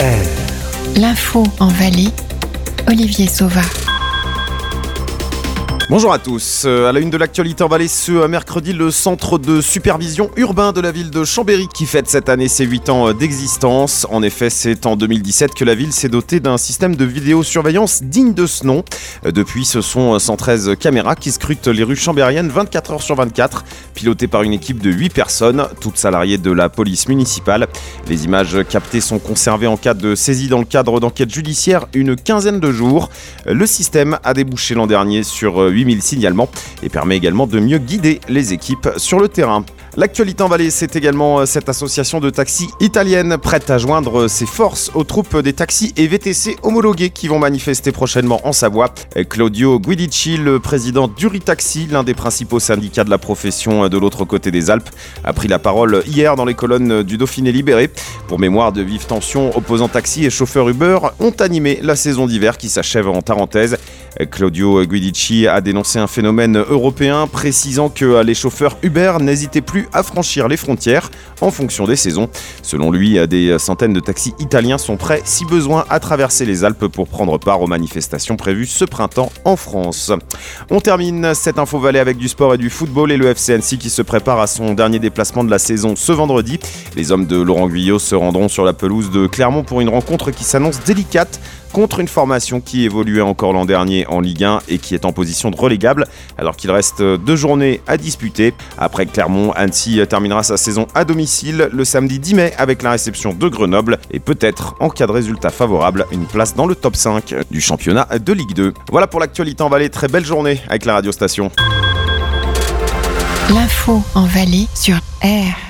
L'info en Valais, Olivier Sauva. Bonjour à tous. À la une de l'actualité en Valais, ce mercredi, le centre de supervision urbain de la ville de Chambéry qui fête cette année ses 8 ans d'existence. En effet, c'est en 2017 que la ville s'est dotée d'un système de vidéosurveillance digne de ce nom. Depuis, ce sont 113 caméras qui scrutent les rues chambériennes 24 heures sur 24, pilotées par une équipe de 8 personnes, toutes salariées de la police municipale. Les images captées sont conservées en cas de saisie dans le cadre d'enquêtes judiciaires une quinzaine de jours. Le système a débouché l'an dernier sur 8000 signalements et permet également de mieux guider les équipes sur le terrain. L'actualité en Valais, c'est également cette association de taxis italienne prête à joindre ses forces aux troupes des taxis et VTC homologués qui vont manifester prochainement en Savoie. Claudio Guidici, le président d'Uritaxi, l'un des principaux syndicats de la profession de l'autre côté des Alpes, a pris la parole hier dans les colonnes du Dauphiné Libéré. Pour mémoire, de vives tensions opposant taxis et chauffeurs Uber ont animé la saison d'hiver qui s'achève en Tarentaise. Claudio Guidici a dénoncé un phénomène européen, précisant que les chauffeurs Uber n'hésitaient plus à franchir les frontières en fonction des saisons. Selon lui, des centaines de taxis italiens sont prêts, si besoin, à traverser les Alpes pour prendre part aux manifestations prévues ce printemps en France. On termine cette info Valais avec du sport et du football et le FC Annecy qui se prépare à son dernier déplacement de la saison ce vendredi. Les hommes de Laurent Guyot se rendront sur la pelouse de Clermont pour une rencontre qui s'annonce délicate contre une formation qui évoluait encore l'an dernier en Ligue 1 et qui est en position de relégable alors qu'il reste 2 journées à disputer. Après Clermont, Annecy terminera sa saison à domicile le samedi 10 mai avec la réception de Grenoble et peut-être, en cas de résultat favorable, une place dans le top 5 du championnat de Ligue 2. Voilà pour l'actualité en Valais, très belle journée avec la radio station. L'info en Valais sur R.